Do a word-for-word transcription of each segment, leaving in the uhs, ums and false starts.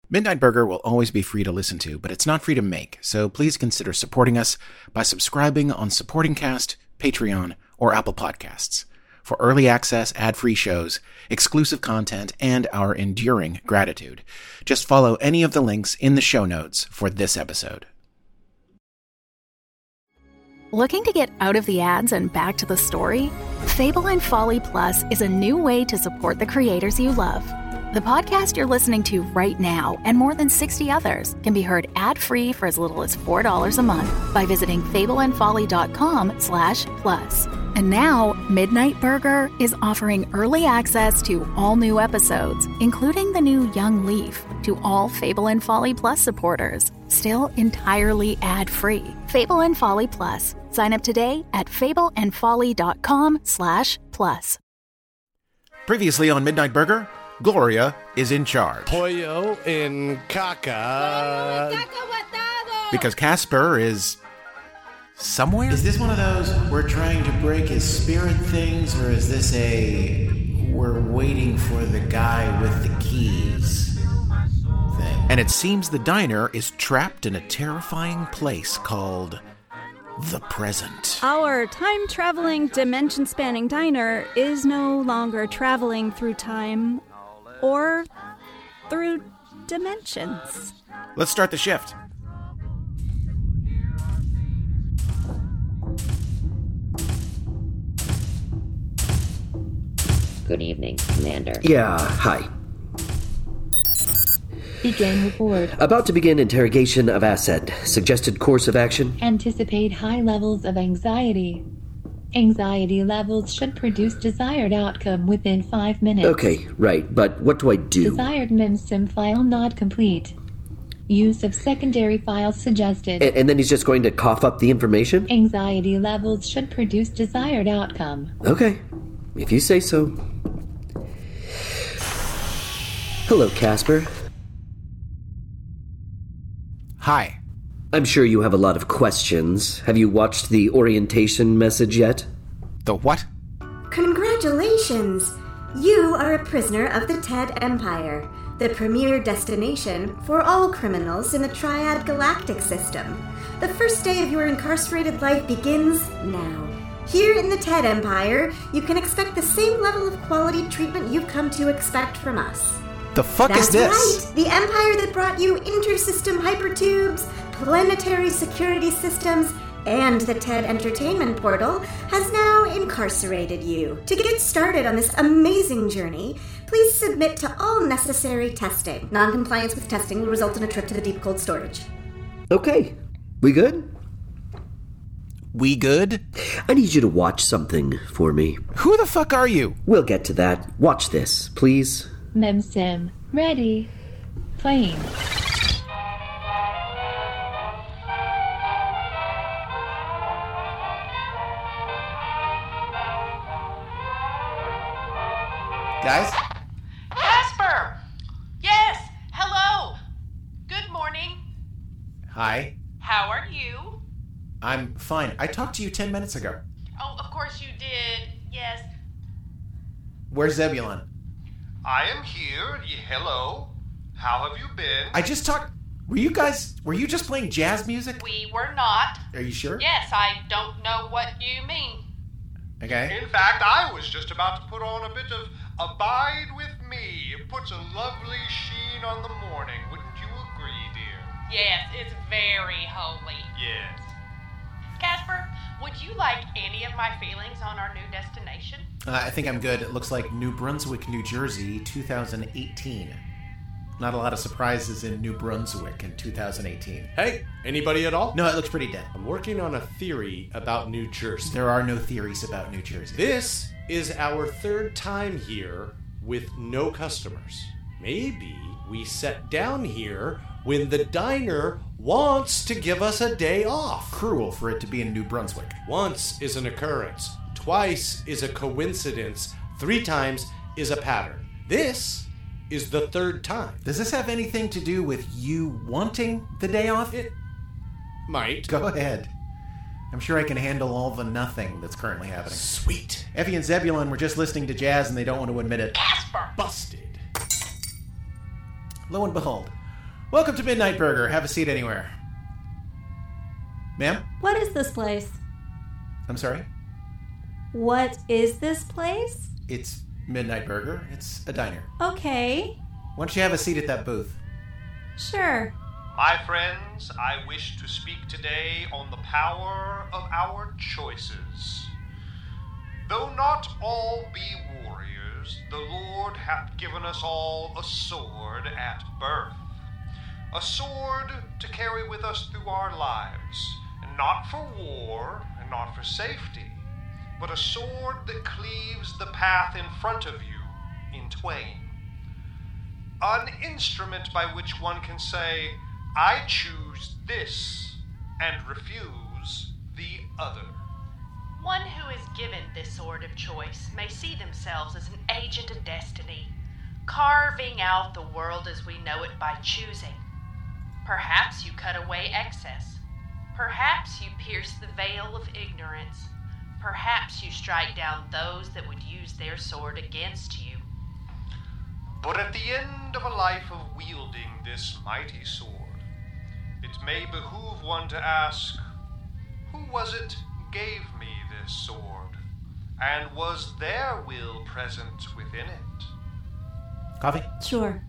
Midnight Burger will always be free to listen to, but it's not free to make, so please consider supporting us by subscribing on Supporting Cast, Patreon, or Apple Podcasts for early access, ad-free shows, exclusive content, and our enduring gratitude. Just follow any of the links in the show notes for this episode. Looking to get out of the ads and back to the story? Fable and Folly Plus is a new way to support the creators you love. The podcast you're listening to right now and more than sixty others can be heard ad-free for as little as four dollars a month by visiting fableandfolly.com slash plus. And now, Midnight Burger is offering early access to all new episodes, including the new Young Leaf, to all Fable and Folly Plus supporters, still entirely ad-free. Fable and Folly Plus. Sign up today at fableandfolly.com slash plus. Previously on Midnight Burger, Gloria is in charge. Pollo en caca. Because Casper is somewhere? Is this one of those we're trying to break his spirit things, or is this a we're waiting for the guy with the keys thing? And it seems the diner is trapped in a terrifying place called the present. Our time-traveling, dimension-spanning diner is no longer traveling through time or through dimensions. Let's start the shift. Good evening, Commander. Yeah, hi. Begin report. About to begin interrogation of Ascend. Suggested course of action? Anticipate high levels of anxiety. Anxiety levels should produce desired outcome within five minutes. Okay, right, but what do I do? Desired memsim file not complete. Use of secondary files suggested. A- and then he's just going to cough up the information? Anxiety levels should produce desired outcome. Okay, if you say so. Hello, Casper. Hi. I'm sure you have a lot of questions. Have you watched the orientation message yet? The what? Congratulations! You are a prisoner of the Ted Empire, the premier destination for all criminals in the Triad Galactic System. The first day of your incarcerated life begins now. Here in the Ted Empire, you can expect the same level of quality treatment you've come to expect from us. The fuck That's is this? Right. The empire that brought you intersystem hypertubes, planetary security systems, and the TED Entertainment Portal has now incarcerated you. To get started on this amazing journey, please submit to all necessary testing. Non-compliance with testing will result in a trip to the deep cold storage. Okay, we good? We good? I need you to watch something for me. Who the fuck are you? We'll get to that. Watch this, please. Memsim, ready. Playing. Guys? Casper! Yes! Hello! Good morning. Hi. How are you? I'm fine. I talked to you ten minutes ago. Oh, of course you did. Yes. Where's Zebulon? I am here. Hello. How have you been? I just talked... Were you guys... Were you just playing jazz music? We were not. Are you sure? Yes, I don't know what you mean. Okay. In fact, I was just about to put on a bit of Abide With Me. It puts a lovely sheen on the morning. Wouldn't you agree, dear? Yes, it's very holy. Yes. Casper, would you like any of my feelings on our new destination? Uh, I think I'm good. It looks like New Brunswick, New Jersey, two thousand eighteen. Not a lot of surprises in New Brunswick in two thousand eighteen. Hey, anybody at all? No, it looks pretty dead. I'm working on a theory about New Jersey. There are no theories about New Jersey. This is our third time here with no customers. Maybe we sat down here when the diner wants to give us a day off. Cruel for it to be in New Brunswick. Once is an occurrence. Twice is a coincidence. Three times is a pattern. This is the third time. Does this have anything to do with you wanting the day off? It might. Go ahead. I'm sure I can handle all the nothing that's currently happening. Sweet. Effie and Zebulon were just listening to jazz and they don't want to admit it. Casper! Busted. Lo and behold, Welcome to Midnight Burger. Have a seat anywhere. Ma'am? What is this place? I'm sorry? What is this place? It's Midnight Burger. It's a diner. Okay. Why don't you have a seat at that booth? Sure. My friends, I wish to speak today on the power of our choices. Though not all be warriors, the Lord hath given us all a sword at birth. A sword to carry with us through our lives, and not for war and not for safety, but a sword that cleaves the path in front of you in twain. An instrument by which one can say, I choose this, and refuse the other. One who is given this sword of choice may see themselves as an agent of destiny, carving out the world as we know it by choosing. Perhaps you cut away excess. Perhaps you pierce the veil of ignorance. Perhaps you strike down those that would use their sword against you. But at the end of a life of wielding this mighty sword, it may behoove one to ask, who was it gave me this sword? And was their will present within it? Coffee? Sure.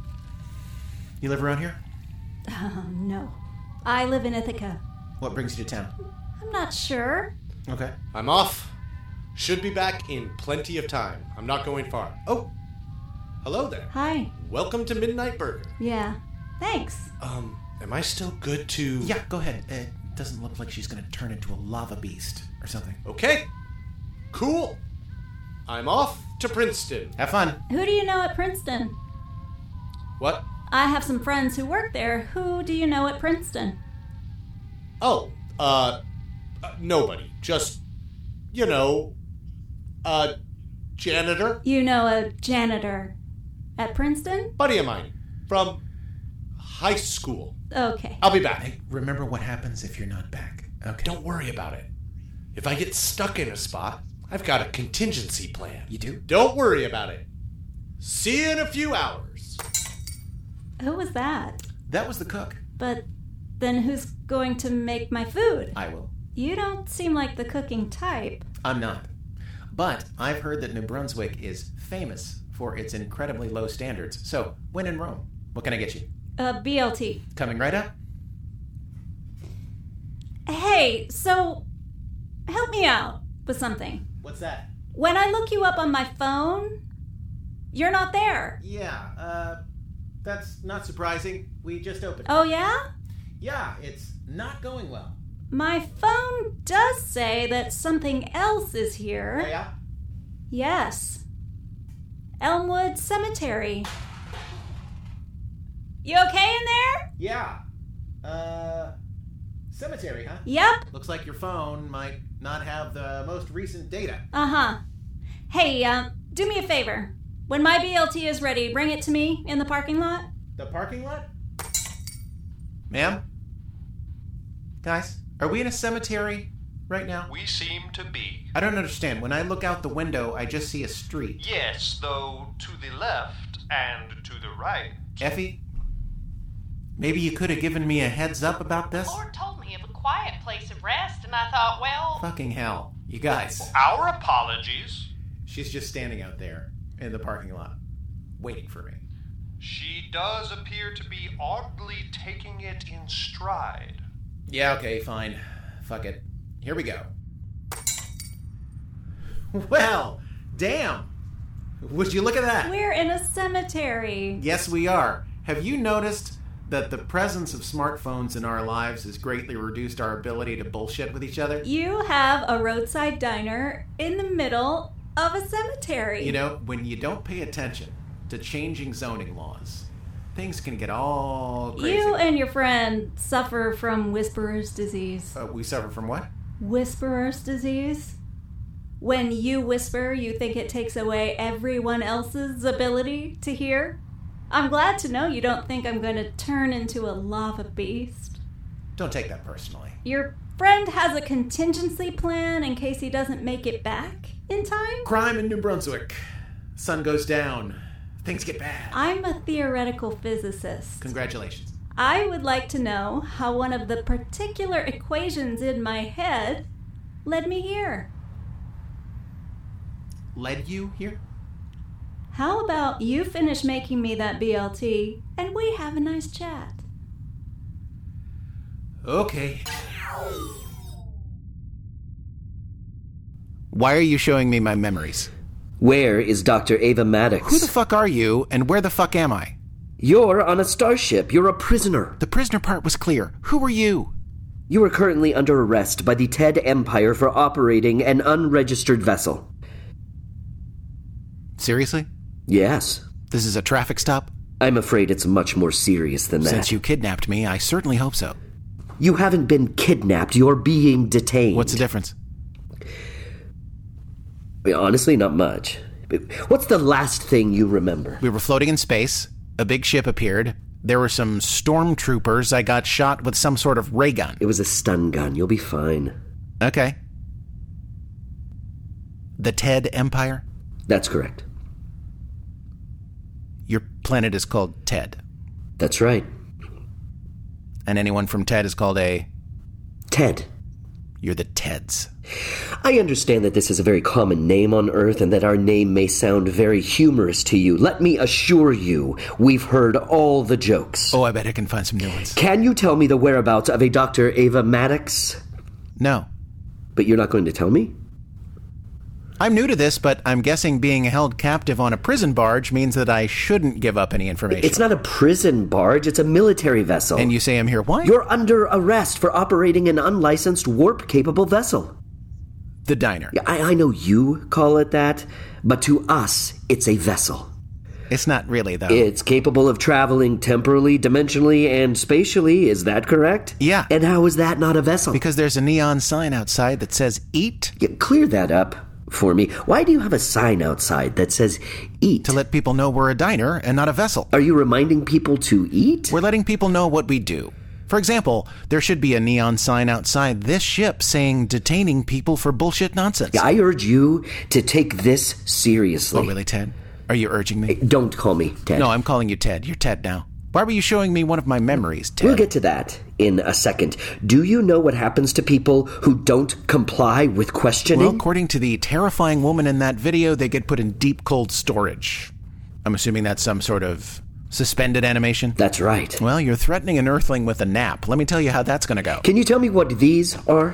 You live around here? Uh, no. I live in Ithaca. What brings you to town? I'm not sure. Okay. I'm off. Should be back in plenty of time. I'm not going far. Oh, hello there. Hi. Welcome to Midnight Burger. Yeah. Thanks. Um, am I still good to... Yeah, go ahead. It doesn't look like she's going to turn into a lava beast or something. Okay. Cool. I'm off to Princeton. Have fun. Who do you know at Princeton? What? I have some friends who work there. Who do you know at Princeton? Oh, uh, uh nobody. Just, you know, a janitor. You know a janitor at Princeton? Buddy of mine from high school. Okay. I'll be back. Hey, remember what happens if you're not back. Okay. Don't worry about it. If I get stuck in a spot, I've got a contingency plan. You do? Don't worry about it. See you in a few hours. Who was that? That was the cook. But then who's going to make my food? I will. You don't seem like the cooking type. I'm not. But I've heard that New Brunswick is famous for its incredibly low standards. So, when in Rome, what can I get you? A B L T. Coming right up. Hey, so help me out with something. What's that? When I look you up on my phone, you're not there. Yeah, uh, that's not surprising. We just opened. Oh, yeah? Yeah, it's not going well. My phone does say that something else is here. Oh, yeah? Yes. Elmwood Cemetery. You okay in there? Yeah. Uh, cemetery, huh? Yep. Looks like your phone might not have the most recent data. Uh-huh. Hey, um, do me a favor. When my B L T is ready, bring it to me in the parking lot. The parking lot? Ma'am? Guys, are we in a cemetery right now? We seem to be. I don't understand. When I look out the window, I just see a street. Yes, though to the left and to the right. Effie? Maybe you could have given me a heads up about this? The Lord told me of a quiet place of rest, and I thought, well... Fucking hell. You guys. Our apologies. She's just standing out there in the parking lot, waiting for me. She does appear to be oddly taking it in stride. Yeah, okay, fine. Fuck it. Here we go. Well, damn. Would you look at that? We're in a cemetery. Yes, we are. Have you noticed that the presence of smartphones in our lives has greatly reduced our ability to bullshit with each other? You have a roadside diner in the middle of a cemetery. You know, when you don't pay attention to changing zoning laws, things can get all crazy. You and your friend suffer from whisperer's disease. Uh, we suffer from what? Whisperer's disease? When you whisper, you think it takes away everyone else's ability to hear? I'm glad to know you don't think I'm going to turn into a lava beast. Don't take that personally. Your friend has a contingency plan in case he doesn't make it back in time? Crime in New Brunswick. Sun goes down. Things get bad. I'm a theoretical physicist. Congratulations. I would like to know how one of the particular equations in my head led me here. Led you here? How about you finish making me that B L T and we have a nice chat? Okay. Why are you showing me my memories? Where is Doctor Ava Maddox? Who the fuck are you, and where the fuck am I? You're on a starship. You're a prisoner. The prisoner part was clear. Who are you? You are currently under arrest by the Ted Empire for operating an unregistered vessel. Seriously? Yes. This is a traffic stop? I'm afraid it's much more serious than that. Since you kidnapped me, I certainly hope so. You haven't been kidnapped. You're being detained. What's the difference? Honestly, not much. What's the last thing you remember? We were floating in space. A big ship appeared. There were some stormtroopers. I got shot with some sort of ray gun. It was a stun gun. You'll be fine. Okay. The Ted Empire? That's correct. Your planet is called Ted. That's right. And anyone from Ted is called a... Ted. You're the Teds. I understand that this is a very common name on Earth and that our name may sound very humorous to you. Let me assure you, we've heard all the jokes. Oh, I bet I can find some new ones. Can you tell me the whereabouts of a Doctor Ava Maddox? No. But you're not going to tell me? I'm new to this, but I'm guessing being held captive on a prison barge means that I shouldn't give up any information. It's not a prison barge, it's a military vessel. And you say I'm here why? You're under arrest for operating an unlicensed warp-capable vessel. The diner. Yeah, I, I know you call it that, but to us, it's a vessel. It's not really, though. It's capable of traveling temporally, dimensionally, and spatially. Is that correct? Yeah. And how is that not a vessel? Because there's a neon sign outside that says eat. Yeah, clear that up for me. Why do you have a sign outside that says eat? To let people know we're a diner and not a vessel. Are you reminding people to eat? We're letting people know what we do. For example, there should be a neon sign outside this ship saying detaining people for bullshit nonsense. Yeah, I urge you to take this seriously. Oh, really, Ted? Are you urging me? Hey, don't call me Ted. No, I'm calling you Ted. You're Ted now. Why were you showing me one of my memories, Ted? We'll get to that in a second. Do you know what happens to people who don't comply with questioning? Well, according to the terrifying woman in that video, they get put in deep cold storage. I'm assuming that's some sort of suspended animation? That's right. Well, you're threatening an Earthling with a nap. Let me tell you how that's going to go. Can you tell me what these are?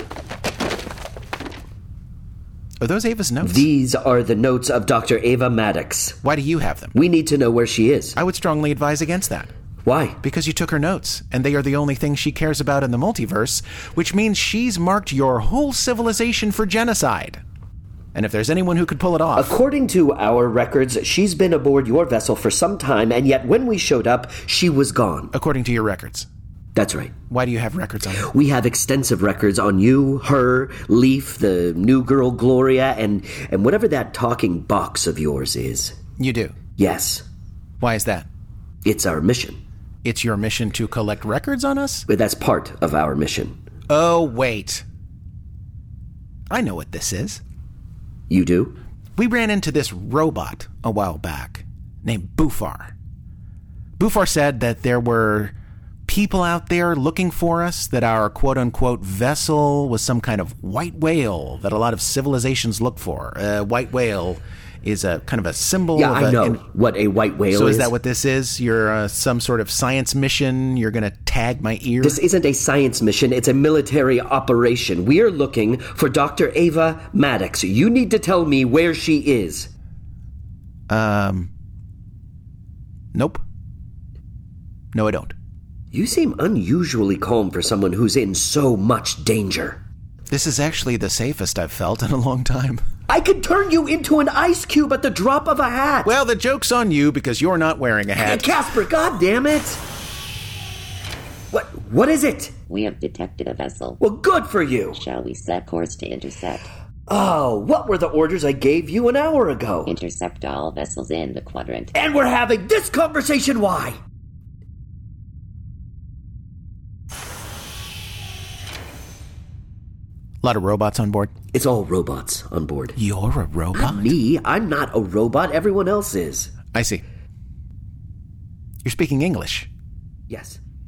Are those Ava's notes? These are the notes of Doctor Ava Maddox. Why do you have them? We need to know where she is. I would strongly advise against that. Why? Because you took her notes, and they are the only thing she cares about in the multiverse, which means she's marked your whole civilization for genocide. And if there's anyone who could pull it off... According to our records, she's been aboard your vessel for some time, and yet when we showed up, she was gone. According to your records? That's right. Why do you have records on her? We have extensive records on you, her, Leaf, the new girl Gloria, and, and whatever that talking box of yours is. You do? Yes. Why is that? It's our mission. It's your mission to collect records on us? But that's part of our mission. Oh, wait. I know what this is. You do? We ran into this robot a while back named Bufar. Bufar said that there were people out there looking for us, that our quote-unquote vessel was some kind of white whale that a lot of civilizations look for. A white whale is a kind of a symbol yeah, of I a, know in, what a white whale so is. is that what this is? You're uh, some sort of science mission? You're going to tag my ear? This isn't a science mission. It's a military operation. We are looking for Doctor Ava Maddox. You need to tell me where she is. Um. Nope. No, I don't. You seem unusually calm for someone who's in so much danger. This is actually the safest I've felt in a long time. I could turn you into an ice cube at the drop of a hat. Well, the joke's on you because you're not wearing a hat. Hey, Casper, goddammit! What? What is it? We have detected a vessel. Well, good for you. Shall we set course to intercept? Oh, what were the orders I gave you an hour ago? Intercept all vessels in the quadrant. And we're having this conversation, why? A lot of robots on board? It's all robots on board. You're a robot? Not me. I'm not a robot. Everyone else is. I see. You're speaking English? Yes.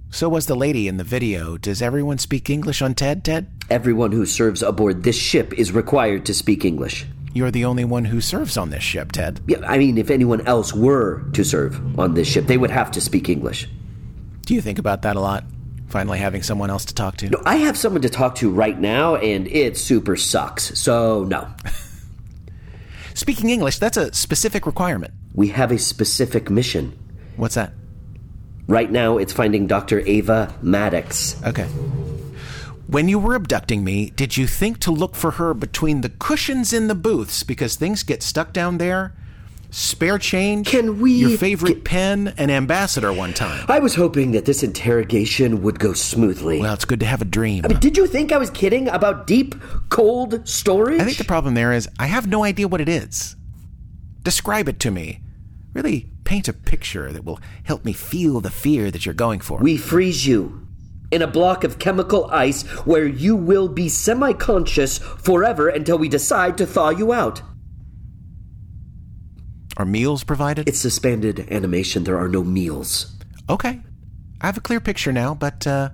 So was the lady in the video. Does everyone speak English on Ted, Ted? Everyone who serves aboard this ship is required to speak English. You're the only one who serves on this ship, Ted. Yeah, I mean, if anyone else were to serve on this ship, they would have to speak English. Do you think about that a lot? Finally having someone else to talk to? No, I have someone to talk to right now, and it super sucks, so no. Speaking English, that's a specific requirement. We have a specific mission. What's that? Right now, it's finding Doctor Ava Maddox. Okay. When you were abducting me, did you think to look for her between the cushions in the booths because things get stuck down there? Spare change? Can we... Your favorite get... pen? An ambassador one time? I was hoping that this interrogation would go smoothly. Well, it's good to have a dream. I mean, did you think I was kidding about deep, cold storage? I think the problem there is I have no idea what it is. Describe it to me. Really paint a picture that will help me feel the fear that you're going for. We freeze you in a block of chemical ice where you will be semi-conscious forever until we decide to thaw you out. Are meals provided? It's suspended animation. There are no meals. Okay. I have a clear picture now, but, uh...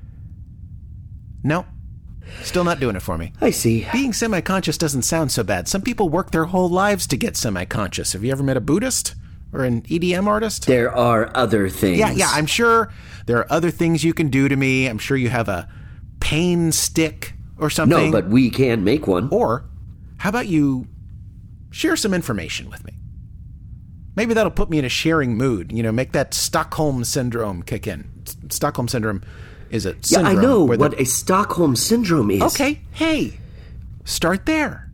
no. Still not doing it for me. I see. Being semi-conscious doesn't sound so bad. Some people work their whole lives to get semi-conscious. Have you ever met a Buddhist? Or an E D M artist? There are other things. Yeah, yeah, I'm sure there are other things you can do to me. I'm sure you have a pain stick or something. No, but we can make one. Or, how about you share some information with me? Maybe that'll put me in a sharing mood. You know, make that Stockholm Syndrome kick in. Stockholm Syndrome is a syndrome. Yeah, I know what the... a Stockholm Syndrome is. Okay, hey, start there.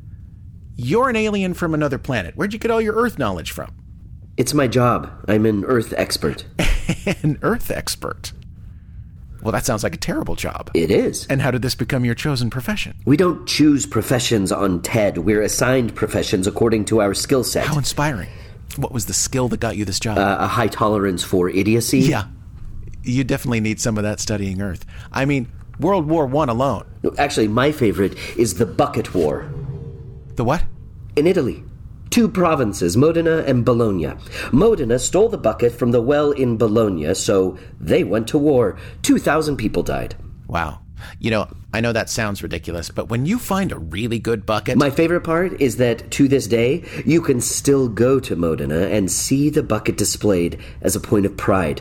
You're an alien from another planet. Where'd you get all your Earth knowledge from? It's my job. I'm an Earth expert. An Earth expert? Well, that sounds like a terrible job. It is. And how did this become your chosen profession? We don't choose professions on TED. We're assigned professions according to our skill set. How inspiring. What was the skill that got you this job? Uh, a high tolerance for idiocy. Yeah. You definitely need some of that studying Earth. I mean, World War One alone. No, actually, my favorite is the Bucket War. The what? In Italy. Two provinces, Modena and Bologna. Modena stole the bucket from the well in Bologna, so they went to war. two thousand people died. Wow. You know, I know that sounds ridiculous, but when you find a really good bucket... My favorite part is that, to this day, you can still go to Modena and see the bucket displayed as a point of pride.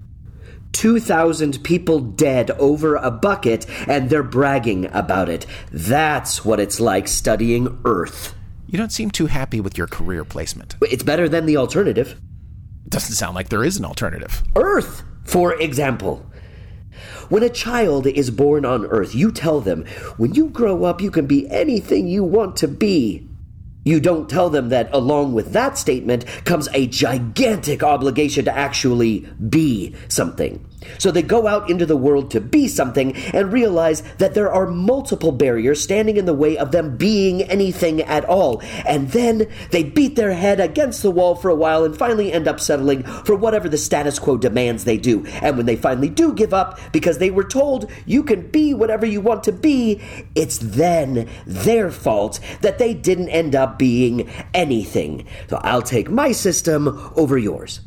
two thousand people dead over a bucket, and they're bragging about it. That's what it's like studying Earth. You don't seem too happy with your career placement. It's better than the alternative. Doesn't sound like there is an alternative. Earth, for example. When a child is born on Earth, you tell them, when you grow up, you can be anything you want to be. You don't tell them that along with that statement comes a gigantic obligation to actually be something. So they go out into the world to be something and realize that there are multiple barriers standing in the way of them being anything at all. And then they beat their head against the wall for a while and finally end up settling for whatever the status quo demands they do. And when they finally do give up because they were told you can be whatever you want to be, it's then their fault that they didn't end up being anything. So I'll take my system over yours.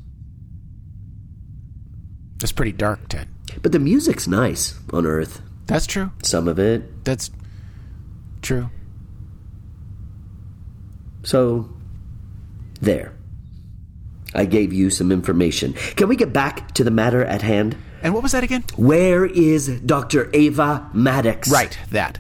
It's pretty dark, Ted. But the music's nice on Earth. That's true. Some of it. That's true. So, there. I gave you some information. Can we get back to the matter at hand? And what was that again? Where is Doctor Ava Maddox? Right, that.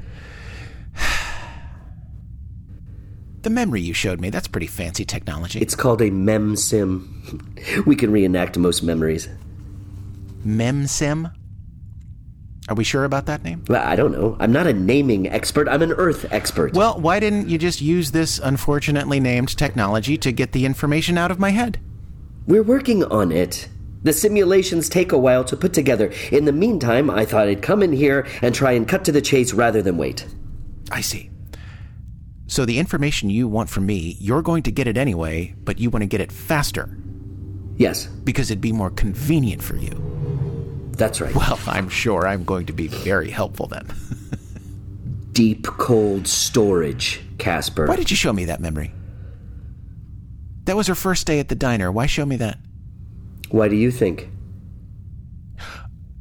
The memory you showed me, that's pretty fancy technology. It's called a MEMSIM. We can reenact most memories. MEMSIM? Are we sure about that name? Well, I don't know. I'm not a naming expert. I'm an Earth expert. Well, why didn't you just use this unfortunately named technology to get the information out of my head? We're working on it. The simulations take a while to put together. In the meantime, I thought I'd come in here and try and cut to the chase rather than wait. I see. So the information you want from me, you're going to get it anyway, but you want to get it faster. Yes. Because it'd be more convenient for you. That's right. Well, I'm sure I'm going to be very helpful then. Deep, cold storage, Casper. Why did you show me that memory? That was her first day at the diner. Why show me that? Why do you think?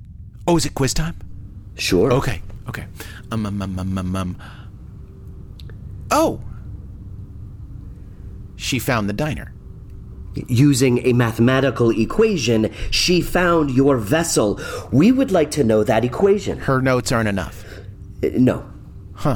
Oh, is it quiz time? Sure. Okay, okay. Um, um, um, um, um, um. Oh! She found the diner. Using a mathematical equation, she found your vessel. We would like to know that equation. Her notes aren't enough. Uh, no. Huh.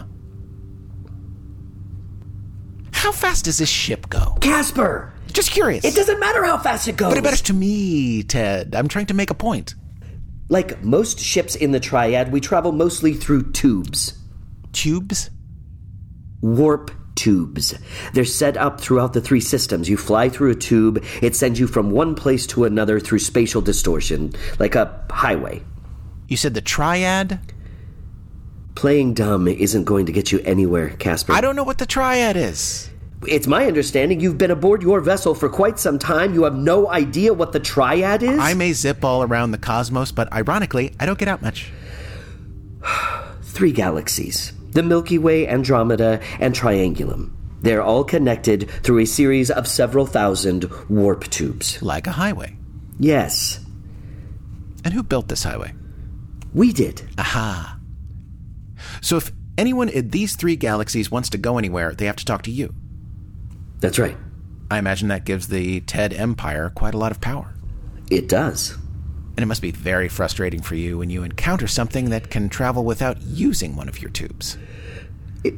How fast does this ship go? Casper! Just curious. It doesn't matter how fast it goes. But it matters to me, Ted. I'm trying to make a point. Like most ships in the Triad, we travel mostly through tubes. Tubes? Warp tubes. They're set up throughout the three systems. You fly through a tube, it sends you from one place to another through spatial distortion, like a highway. You said the Triad? Playing dumb isn't going to get you anywhere, Casper. I don't know what the Triad is. It's my understanding you've been aboard your vessel for quite some time. You have no idea what the Triad is? I may zip all around the cosmos, but ironically, I don't get out much. Three galaxies. The Milky Way, Andromeda, and Triangulum. They're all connected through a series of several thousand warp tubes. Like a highway. Yes. And who built this highway? We did. Aha. So if anyone in these three galaxies wants to go anywhere, they have to talk to you. That's right. I imagine that gives the Ted Empire quite a lot of power. It does. And it must be very frustrating for you when you encounter something that can travel without using one of your tubes. It...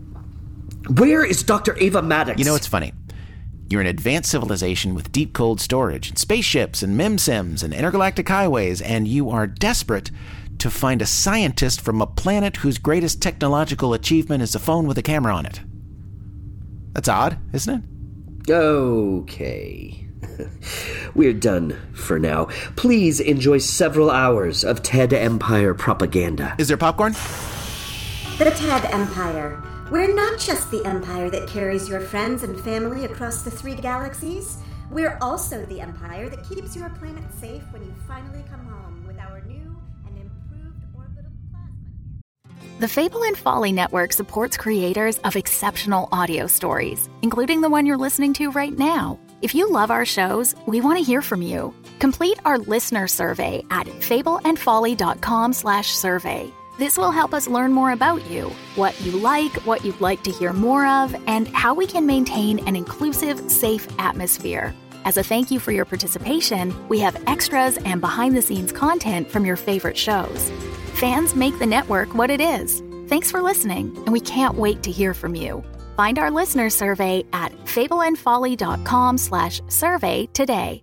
Where is Doctor Ava Maddox? You know, it's funny. You're an advanced civilization with deep cold storage and spaceships and memsims and intergalactic highways, and you are desperate to find a scientist from a planet whose greatest technological achievement is a phone with a camera on it. That's odd, isn't it? Okay. We're done for now. Please enjoy several hours of Ted Empire propaganda. Is there popcorn? The Ted Empire. We're not just the empire that carries your friends and family across the three galaxies. We're also the empire that keeps your planet safe when you finally come home with our new and improved orbital plasma. The Fable and Folly Network supports creators of exceptional audio stories, including the one you're listening to right now. If you love our shows, we want to hear from you. Complete our listener survey at fableandfolly.com slash survey. This will help us learn more about you, what you like, what you'd like to hear more of, and how we can maintain an inclusive, safe atmosphere. As a thank you for your participation, we have extras and behind-the-scenes content from your favorite shows. Fans make the network what it is. Thanks for listening, and we can't wait to hear from you. Find our listener survey at fableandfolly.com slash survey today.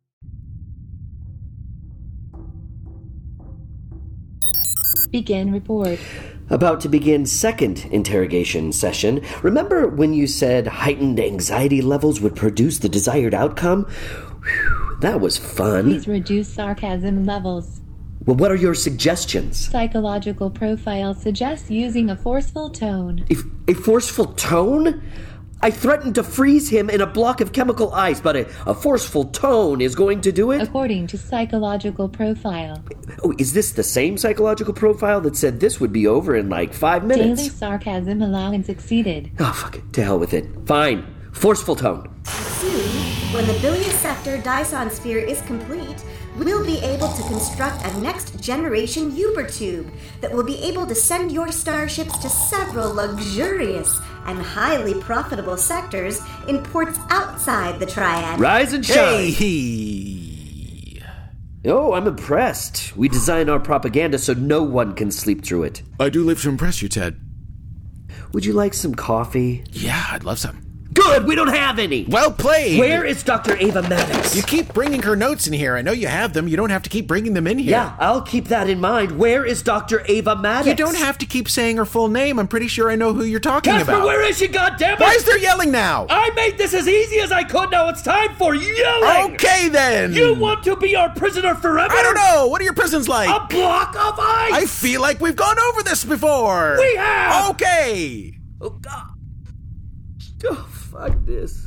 Begin report. About to begin second interrogation session. Remember when you said heightened anxiety levels would produce the desired outcome? Whew, that was fun. Please reduce sarcasm levels. Well, what are your suggestions? Psychological profile suggests using a forceful tone. A, a forceful tone? I threatened to freeze him in a block of chemical ice, but a, a forceful tone is going to do it? According to psychological profile. Oh, is this the same psychological profile that said this would be over in like five minutes? Daily sarcasm allowance exceeded. Oh, fuck it. To hell with it. Fine. Forceful tone. Soon, when the Billiosector Dyson sphere is complete, we'll be able to construct a next-generation Ubertube that will be able to send your starships to several luxurious and highly profitable sectors in ports outside the Triad. Rise and shine! Hey! Oh, I'm impressed. We design our propaganda so no one can sleep through it. I do live to impress you, Ted. Would you like some coffee? Yeah, I'd love some. Good, we don't have any. Well played. Where is Doctor Ava Maddox? You keep bringing her notes in here. I know you have them. You don't have to keep bringing them in here. Yeah, I'll keep that in mind. Where is Doctor Ava Maddox? You don't have to keep saying her full name. I'm pretty sure I know who you're talking Casper, about. where is she, goddammit? Why is there yelling now? I made this as easy as I could. Now it's time for yelling. Okay, then. You want to be our prisoner forever? I don't know. What are your prisons like? A block of ice. I feel like we've gone over this before. We have. Okay. Oh, God. Oh, fuck this.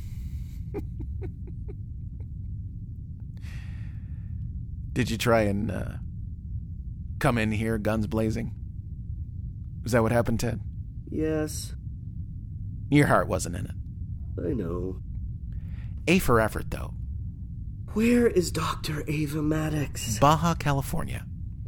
Did you try and uh, come in here guns blazing? Is that what happened, Ted? Yes. Your heart wasn't in it. I know. A for effort, though. Where is Doctor Ava Maddox? Baja California.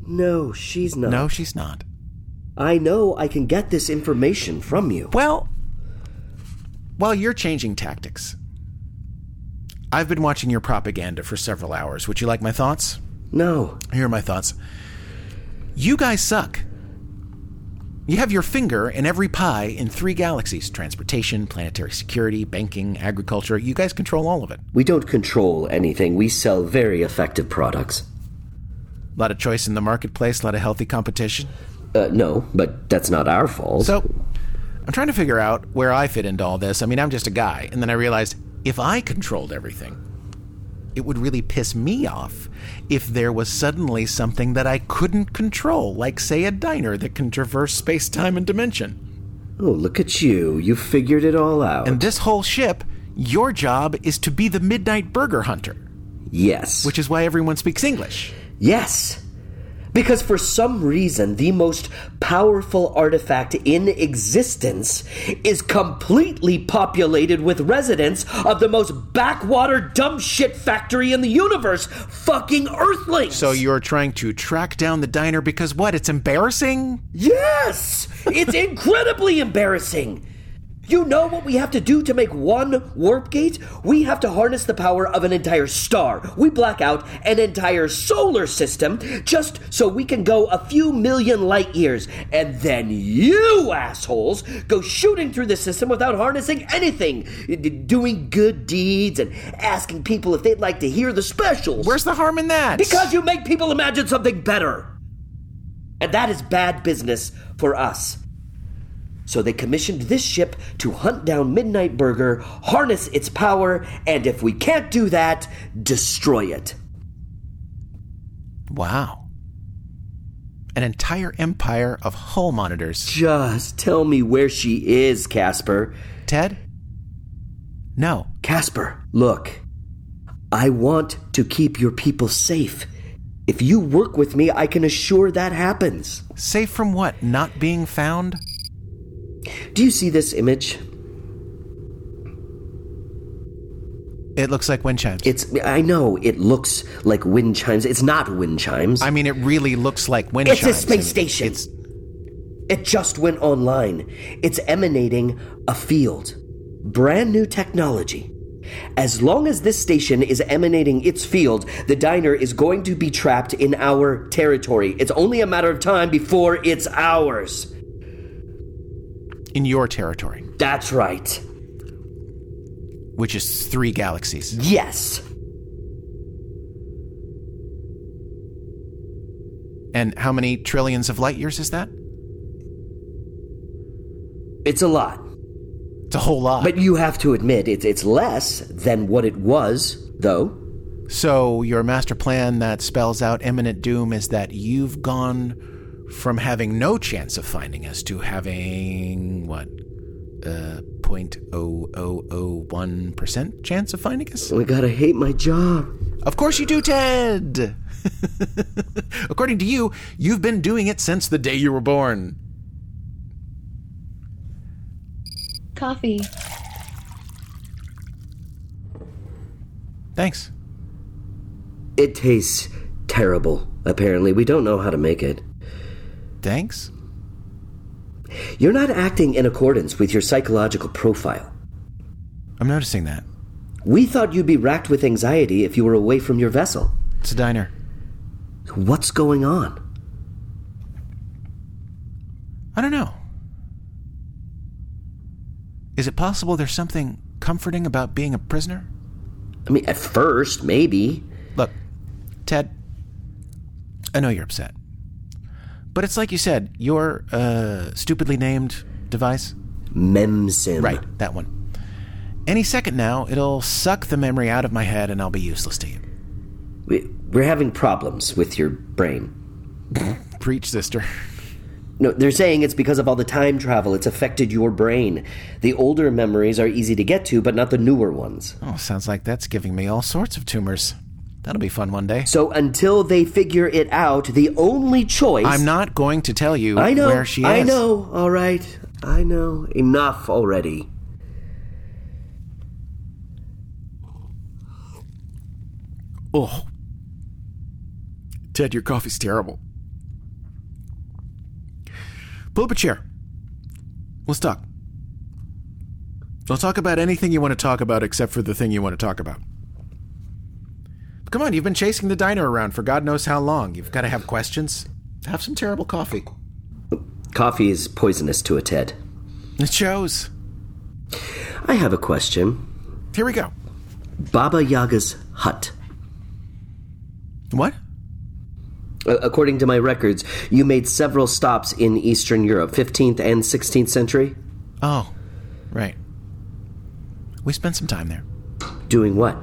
No, she's not. No, she's not. I know I can get this information from you. Well, while you're changing tactics, I've been watching your propaganda for several hours. Would you like my thoughts? No. Here are my thoughts. You guys suck. You have your finger in every pie in three galaxies. Transportation, planetary security, banking, agriculture. You guys control all of it. We don't control anything. We sell very effective products. A lot of choice in the marketplace, a lot of healthy competition. Uh, no, but that's not our fault. So, I'm trying to figure out where I fit into all this. I mean, I'm just a guy. And then I realized if I controlled everything, it would really piss me off if there was suddenly something that I couldn't control, like, say, a diner that can traverse space, time, and dimension. Oh, look at you. You figured it all out. And this whole ship, your job is to be the Midnight Burger Hunter. Yes. Which is why everyone speaks English. Yes. Because for some reason, the most powerful artifact in existence is completely populated with residents of the most backwater dumb shit factory in the universe, fucking Earthlings! So you're trying to track down the diner because what, it's embarrassing? Yes! It's incredibly embarrassing! You know what we have to do to make one warp gate? We have to harness the power of an entire star. We black out an entire solar system just so we can go a few million light years. And then you assholes go shooting through the system without harnessing anything. Doing good deeds and asking people if they'd like to hear the specials. Where's the harm in that? Because you make people imagine something better. And that is bad business for us. So they commissioned this ship to hunt down Midnight Burger, harness its power, and if we can't do that, destroy it. Wow. An entire empire of hull monitors. Just tell me where she is, Casper. Ted? No. Casper, look. I want to keep your people safe. If you work with me, I can assure that happens. Safe from what? Not being found? Do you see this image? It looks like wind chimes. It's, I know, it looks like wind chimes. It's not wind chimes. I mean, it really looks like wind it's chimes. It's a space I mean, station. It's... It just went online. It's emanating a field. Brand new technology. As long as this station is emanating its field, the diner is going to be trapped in our territory. It's only a matter of time before it's ours. In your territory. That's right. Which is three galaxies. Yes. And how many trillions of light years is that? It's a lot. It's a whole lot. But you have to admit, it's, it's less than what it was, though. So your master plan that spells out imminent doom is that you've gone from having no chance of finding us to having, what, uh, zero point zero zero zero one percent chance of finding us? I gotta hate my job. Of course you do, Ted! According to you, you've been doing it since the day you were born. Coffee. Thanks. It tastes terrible, apparently. We don't know how to make it. Thanks? You're not acting in accordance with your psychological profile. I'm noticing that. We thought you'd be racked with anxiety if you were away from your vessel. It's a diner. What's going on? I don't know. Is it possible there's something comforting about being a prisoner? I mean, at first, maybe. Look, Ted, I know you're upset. But it's like you said, your uh, stupidly named device? Memsim. Right, that one. Any second now, it'll suck the memory out of my head and I'll be useless to you. We, we're having problems with your brain. Preach, sister. No, they're saying it's because of all the time travel. It's affected your brain. The older memories are easy to get to, but not the newer ones. Oh, sounds like that's giving me all sorts of tumors. That'll be fun one day. So until they figure it out, the only choice... I'm not going to tell you I know, where she is. I know, all right. I know. Enough already. Oh. Ted, your coffee's terrible. Pull up a chair. Let's talk. Don't talk about anything you want to talk about except for the thing you want to talk about. Come on, you've been chasing the diner around for God knows how long. You've got to have questions. Have some terrible coffee. Coffee is poisonous to a Ted. It shows. I have a question. Here we go. Baba Yaga's hut. What? Uh, according to my records, you made several stops in Eastern Europe, fifteenth and sixteenth century? Oh, right. We spent some time there. Doing what?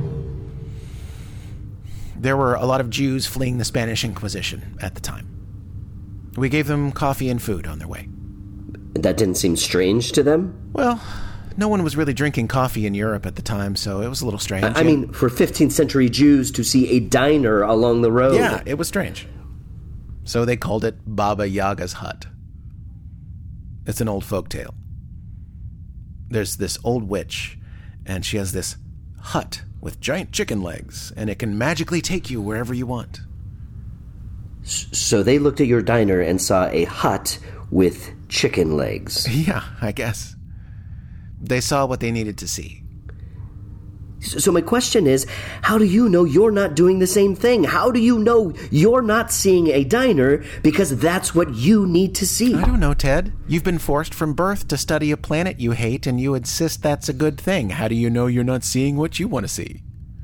There were a lot of Jews fleeing the Spanish Inquisition at the time. We gave them coffee and food on their way. That didn't seem strange to them? Well, no one was really drinking coffee in Europe at the time, so it was a little strange. I, I mean, for fifteenth century Jews to see a diner along the road. Yeah, it was strange. So they called it Baba Yaga's hut. It's an old folk tale. There's this old witch, and she has this hut with giant chicken legs, and it can magically take you wherever you want. So they looked at your diner and saw a hut with chicken legs. Yeah, I guess. They saw what they needed to see. So my question is, how do you know you're not doing the same thing? How do you know you're not seeing a diner because that's what you need to see? I don't know, Ted. You've been forced from birth to study a planet you hate, and you insist that's a good thing. How do you know you're not seeing what you want to see?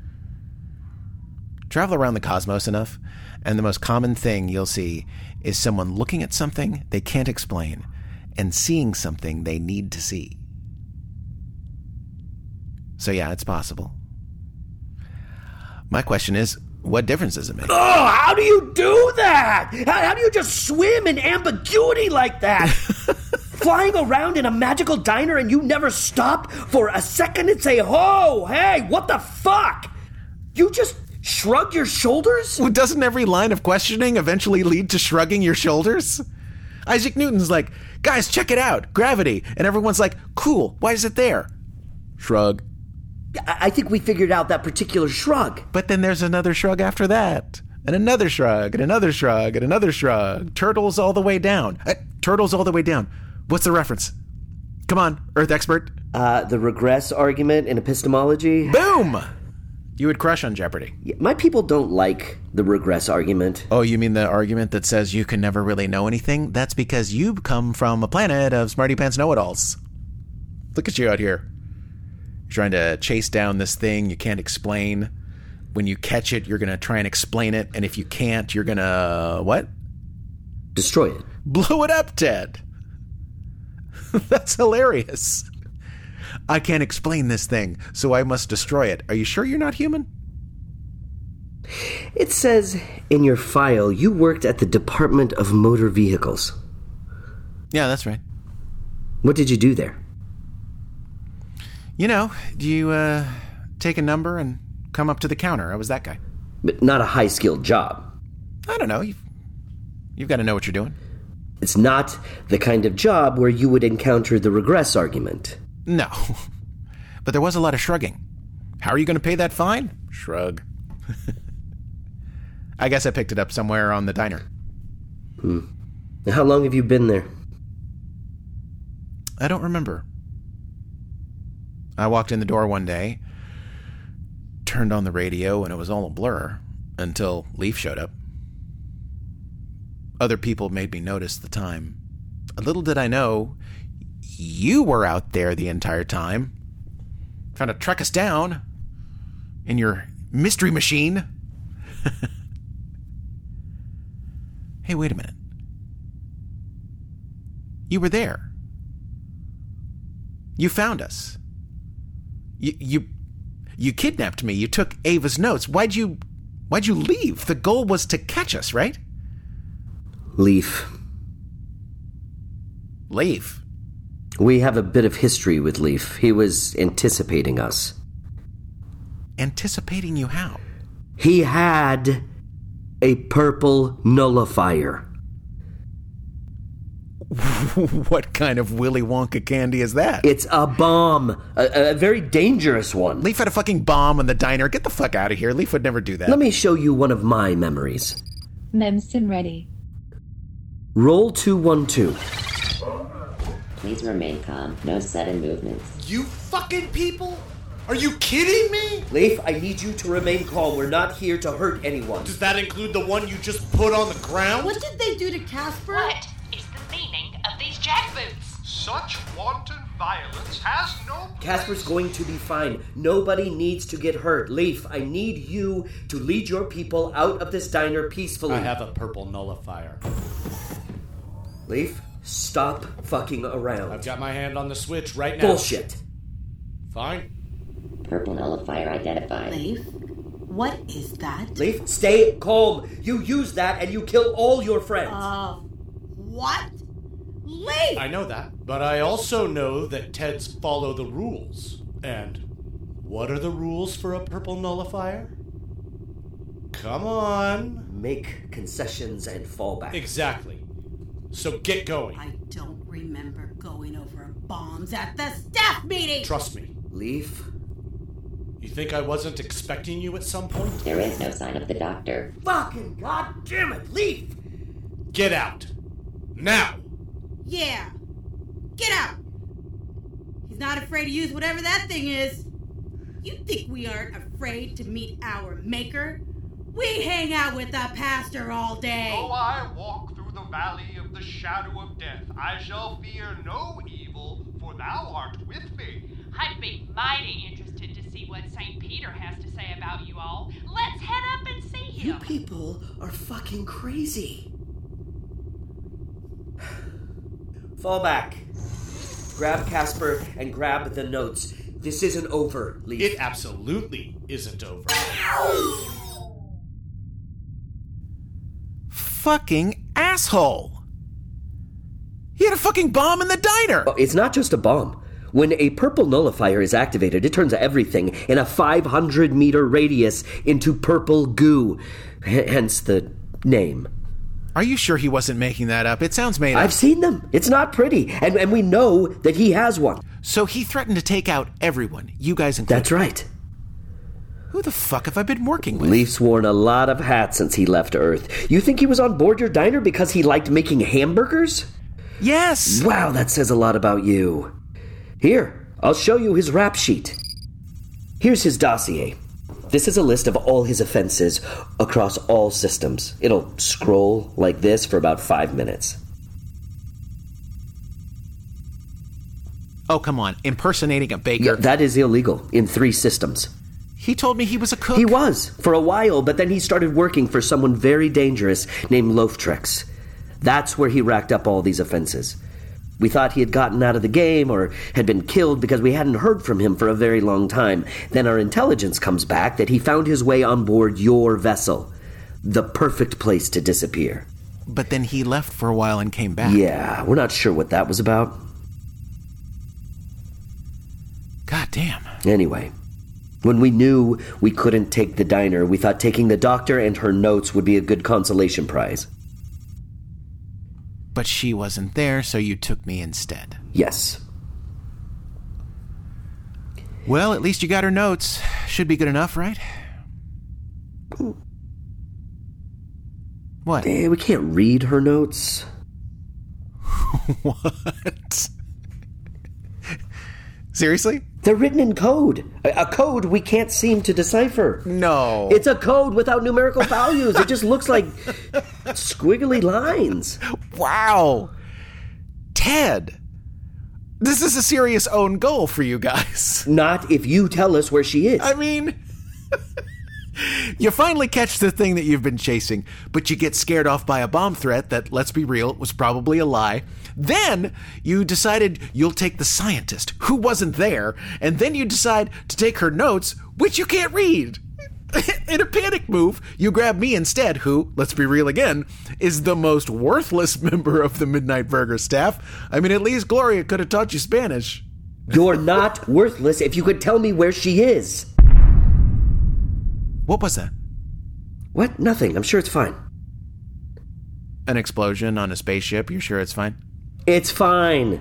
Travel around the cosmos enough, and the most common thing you'll see is someone looking at something they can't explain and seeing something they need to see. So yeah, it's possible. My question is, what difference does it make? Oh, how do you do that? How, how do you just swim in ambiguity like that? Flying around in a magical diner and you never stop for a second and say, oh, hey, what the fuck? You just shrug your shoulders? Well, doesn't every line of questioning eventually lead to shrugging your shoulders? Isaac Newton's like, guys, check it out, gravity. And everyone's like, cool, why is it there? Shrug. I think we figured out that particular shrug. But then there's another shrug after that. And another shrug, and another shrug, and another shrug. Turtles all the way down. Uh, turtles all the way down. What's the reference? Come on, Earth expert. Uh, the regress argument in epistemology. Boom! You would crush on Jeopardy. Yeah, my people don't like the regress argument. Oh, you mean the argument that says you can never really know anything? That's because you come from a planet of smarty pants know-it-alls. Look at you out here. You're trying to chase down this thing you can't explain. When you catch it, you're going to try and explain it. And if you can't, you're going to, what? Destroy it. Blow it up, Ted. That's hilarious. I can't explain this thing, so I must destroy it. Are you sure you're not human? It says in your file you worked at the Department of Motor Vehicles. Yeah, that's right. What did you do there? You know, do you uh, take a number and come up to the counter? I was that guy. But not a high-skilled job. I don't know. You've, you've got to know what you're doing. It's not the kind of job where you would encounter the regress argument. No. But there was a lot of shrugging. How are you going to pay that fine? Shrug. I guess I picked it up somewhere on the diner. Hmm. How long have you been there? I don't remember. I walked in the door one day, turned on the radio, and it was all a blur until Leaf showed up. Other people made me notice the time. Little did I know, you were out there the entire time, trying to track us down in your mystery machine. Hey, wait a minute. You were there. You found us. You, you, you kidnapped me. You took Ava's notes. Why'd you, why'd you leave? The goal was to catch us, right? Leaf. Leaf? We have a bit of history with Leaf. He was anticipating us. Anticipating you how? He had a purple nullifier. What kind of Willy Wonka candy is that? It's a bomb. A, a very dangerous one. Leaf had a fucking bomb in the diner. Get the fuck out of here. Leaf would never do that. Let me show you one of my memories. Memson ready. Roll two one two. Please remain calm. No sudden movements. You fucking people? Are you kidding me? Leif, I need you to remain calm. We're not here to hurt anyone. Does that include the one you just put on the ground? What did they do to Casper? What is the meaning of these jackboots? Such wanton violence has no... Casper's going to be fine. Nobody needs to get hurt. Leif, I need you to lead your people out of this diner peacefully. I have a purple nullifier. Leif, stop fucking around. I've got my hand on the switch right now. Bullshit. Fine. Purple nullifier identified. Leif, what is that? Leif, stay calm. You use that and you kill all your friends. Uh, what? Leif! I know that, but I also know that Teds follow the rules. And what are the rules for a purple nullifier? Come on. Make concessions and fall back. Exactly. So get going. I don't remember going over bombs at the staff meeting! Trust me. Leif? You think I wasn't expecting you at some point? There is no sign of the doctor. Fucking goddamn it, Leif! Get out. Now! Yeah. Get out! He's not afraid to use whatever that thing is. You think we aren't afraid to meet our maker? We hang out with the pastor all day. Though I walk through the valley of the shadow of death, I shall fear no evil, for thou art with me. I'd be mighty interested to see what Saint Peter has to say about you all. Let's head up and see him. You people are fucking crazy. Fall back. Grab Casper and grab the notes. This isn't over, Leif. It absolutely isn't over. Fucking asshole! He had a fucking bomb in the diner! Oh, it's not just a bomb. When a purple nullifier is activated, it turns everything in a five hundred meter radius into purple goo. H- hence the name. Are you sure he wasn't making that up? It sounds made up. I've seen them. It's not pretty. And, and we know that he has one. So he threatened to take out everyone, you guys included. That's right. Who the fuck have I been working with? Leif's worn a lot of hats since he left Earth. You think he was on board your diner because he liked making hamburgers? Yes! Wow, that says a lot about you. Here, I'll show you his rap sheet. Here's his dossier. This is a list of all his offenses across all systems. It'll scroll like this for about five minutes. Oh, come on. Impersonating a baker? Yeah, that is illegal in three systems. He told me he was a cook. He was, for a while, but then he started working for someone very dangerous named Loftrex. That's where he racked up all these offenses. We thought he had gotten out of the game or had been killed because we hadn't heard from him for a very long time. Then our intelligence comes back that he found his way on board your vessel. The perfect place to disappear. But then he left for a while and came back. Yeah, we're not sure what that was about. God damn. Anyway, when we knew we couldn't take the diner, we thought taking the doctor and her notes would be a good consolation prize. But she wasn't there, so you took me instead. Yes. Well, at least you got her notes. Should be good enough, right? What? Eh, we can't read her notes. What? Seriously? They're written in code. A, a code we can't seem to decipher. No. It's a code without numerical values. It just looks like squiggly lines. Wow. Ted, this is a serious own goal for you guys. Not if you tell us where she is. I mean, you finally catch the thing that you've been chasing, but you get scared off by a bomb threat that, let's be real, was probably a lie. Then you decided you'll take the scientist, who wasn't there, and then you decide to take her notes, which you can't read. In a panic move, you grab me instead, who, let's be real again, is the most worthless member of the Midnight Burger staff. I mean, at least Gloria could have taught you Spanish. You're not worthless if you could tell me where she is. What was that? What? Nothing. I'm sure it's fine. An explosion on a spaceship? You're sure it's fine? It's fine.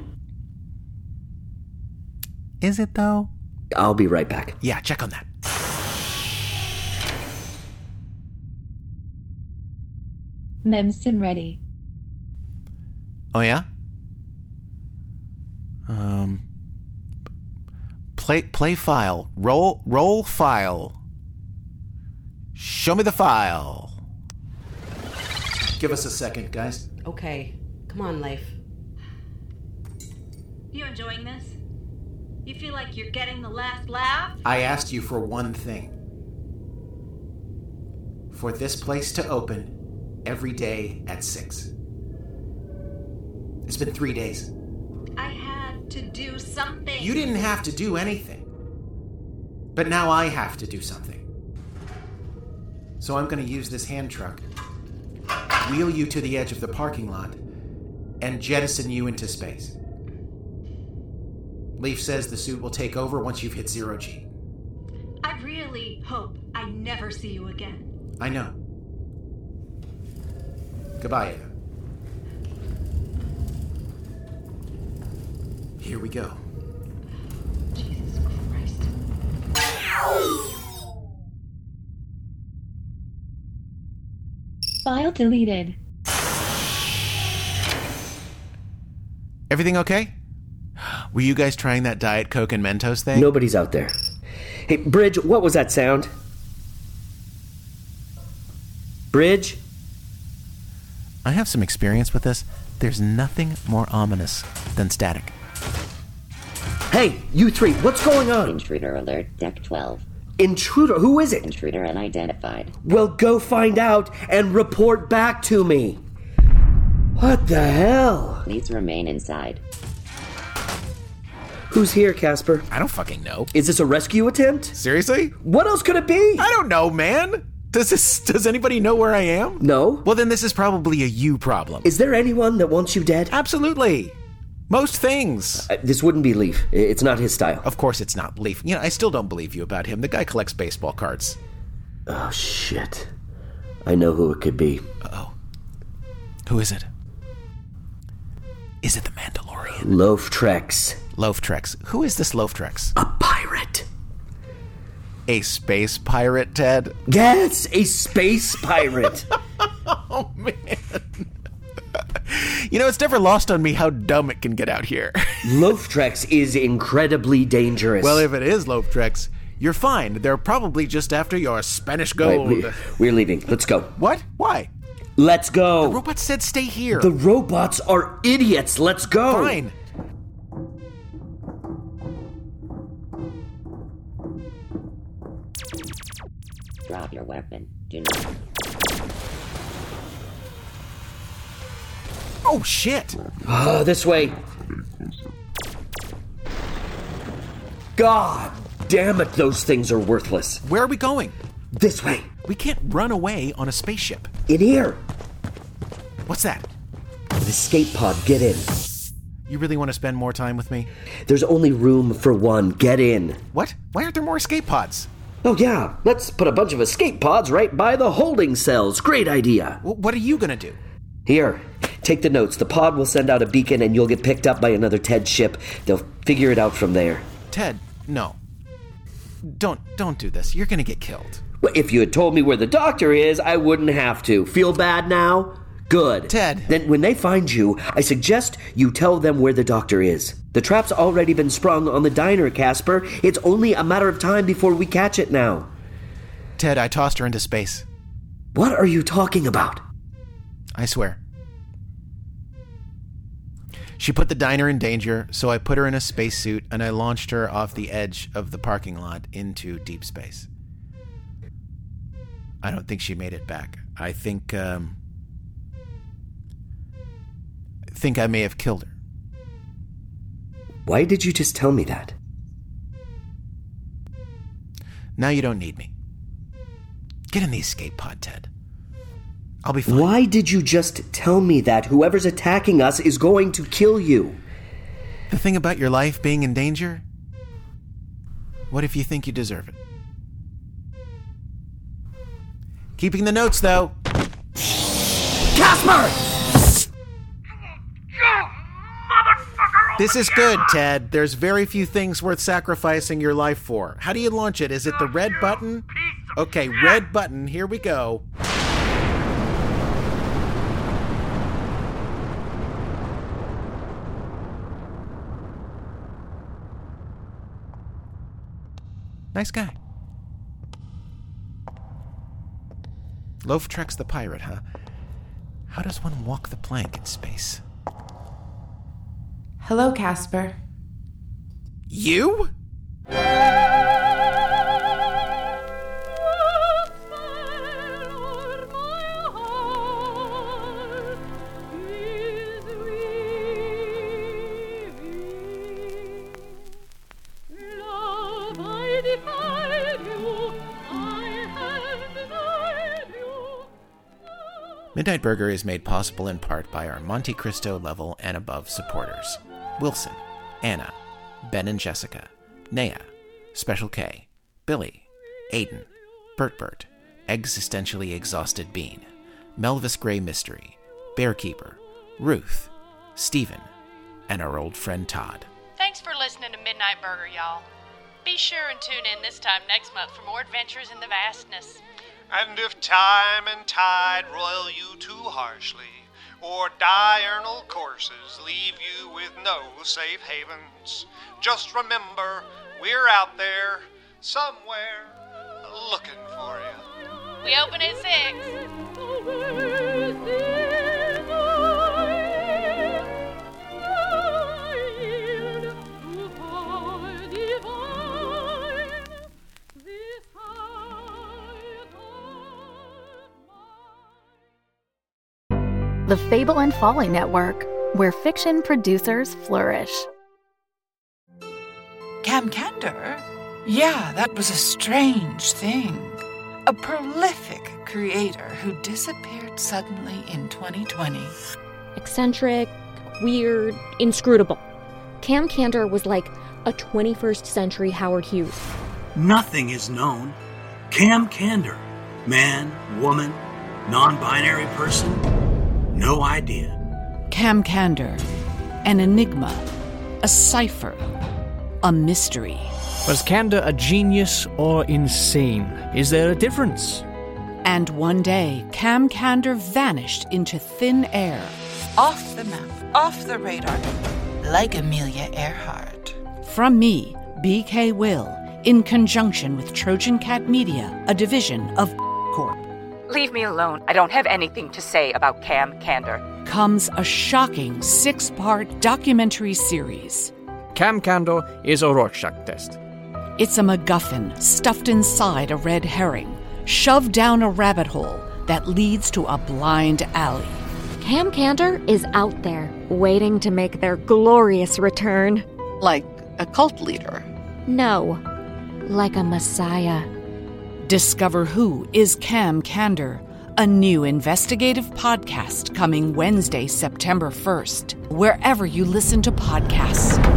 Is it, though? I'll be right back. Yeah, check on that. Memson ready. Oh, yeah? Um, play play file. Roll roll file. Show me the file. Give us a second, guys. Okay. Come on, Leif. You enjoying this? You feel like you're getting the last laugh? I asked you for one thing. For this place to open every day at six. It's been three days. I had to do something. You didn't have to do anything. But now I have to do something. So I'm going to use this hand truck, wheel you to the edge of the parking lot, and jettison you into space. Leif says the suit will take over once you've hit zero G. I really hope I never see you again. I know. Goodbye, Ada. Here we go. Jesus Christ. File deleted. Everything okay? Were you guys trying that Diet Coke and Mentos thing? Nobody's out there. Hey, Bridge, what was that sound? Bridge? I have some experience with this. There's nothing more ominous than static. Hey, you three, what's going on? Intruder alert, Deck twelve. Intruder? Who is it? Intruder unidentified. Well, go find out and report back to me. What the hell? Please remain inside. Who's here, Casper? I don't fucking know. Is this a rescue attempt? Seriously? What else could it be? I don't know, man. Does this, does anybody know where I am? No. Well, then this is probably a you problem. Is there anyone that wants you dead? Absolutely. Most things. Uh, this wouldn't be Leif. It's not his style. Of course it's not Leif. You know, I still don't believe you about him. The guy collects baseball cards. Oh, shit. I know who it could be. Uh-oh. Who is it? Is it the Mandalorian? Loaf-Trex. Loaf-Trex. Who is this Loaf-Trex? A pirate. A space pirate, Ted? Yes, a space pirate. Oh, man. You know, it's never lost on me how dumb it can get out here. Loaf-Trex is incredibly dangerous. Well, if it is Loaf-Trex, you're fine. They're probably just after your Spanish gold. Right, we, we're leaving. Let's go. What? Why? Let's go. The robot said stay here. The robots are idiots. Let's go. Fine. Drop your weapon. Do not. Oh, shit. Oh, this way. God damn it, those things are worthless. Where are we going? This way. We can't run away on a spaceship. In here. What's that? An escape pod. Get in. You really want to spend more time with me? There's only room for one. Get in. What? Why aren't there more escape pods? Oh, yeah. Let's put a bunch of escape pods right by the holding cells. Great idea. Well, what are you going to do? Here. Take the notes. The pod will send out a beacon and you'll get picked up by another Ted ship. They'll figure it out from there. Ted, no. Don't don't do this. You're going to get killed. Well, if you had told me where the doctor is, I wouldn't have to. Feel bad now? Good. Ted. Then when they find you, I suggest you tell them where the doctor is. The trap's already been sprung on the diner, Casper. It's only a matter of time before we catch it now. Ted, I tossed her into space. What are you talking about? I swear. She put the diner in danger, so I put her in a spacesuit and I launched her off the edge of the parking lot into deep space. I don't think she made it back. I think, um... I think I may have killed her. Why did you just tell me that? Now you don't need me. Get in the escape pod, Ted. I'll be fine. Why did you just tell me that whoever's attacking us is going to kill you? The thing about your life being in danger? What if you think you deserve it? Keeping the notes, though. Casper! This is good, Ted. There's very few things worth sacrificing your life for. How do you launch it? Is it the red button? Okay, red button. Here we go. Nice guy. Loaf-Trex the pirate, huh? How does one walk the plank in space? Hello, Casper. You? Midnight Burger is made possible in part by our Monte Cristo level and above supporters. Wilson, Anna, Ben and Jessica, Naya, Special K, Billy, Aiden, Bert Bert, Existentially Exhausted Bean, Melvis Gray Mystery, Bearkeeper, Ruth, Stephen, and our old friend Todd. Thanks for listening to Midnight Burger, y'all. Be sure and tune in this time next month for more adventures in the vastness. And if time and tide roil you too harshly, or diurnal courses leave you with no safe havens, just remember, we're out there, somewhere, looking for you. We open at six. The Fable and Folly Network, where fiction producers flourish. Cam Candor? Yeah, that was a strange thing. A prolific creator who disappeared suddenly in twenty twenty. Eccentric, weird, inscrutable. Cam Candor was like a twenty-first century Howard Hughes. Nothing is known. Cam Candor. Man, woman, non-binary person. No idea. Cam Candor. An enigma. A cipher. A mystery. Was Candor a genius or insane? Is there a difference? And one day, Cam Candor vanished into thin air. Off the map, off the radar, like Amelia Earhart. From me, B K Will, in conjunction with Trojan Cat Media, a division of Corp. Leave me alone. I don't have anything to say about Cam Candor. Comes a shocking six-part documentary series. Cam Candor is a Rorschach test. It's a MacGuffin stuffed inside a red herring, shoved down a rabbit hole that leads to a blind alley. Cam Candor is out there, waiting to make their glorious return. Like a cult leader? No, like a messiah. Discover who is Cam Candor, a new investigative podcast coming Wednesday, September first, wherever you listen to podcasts.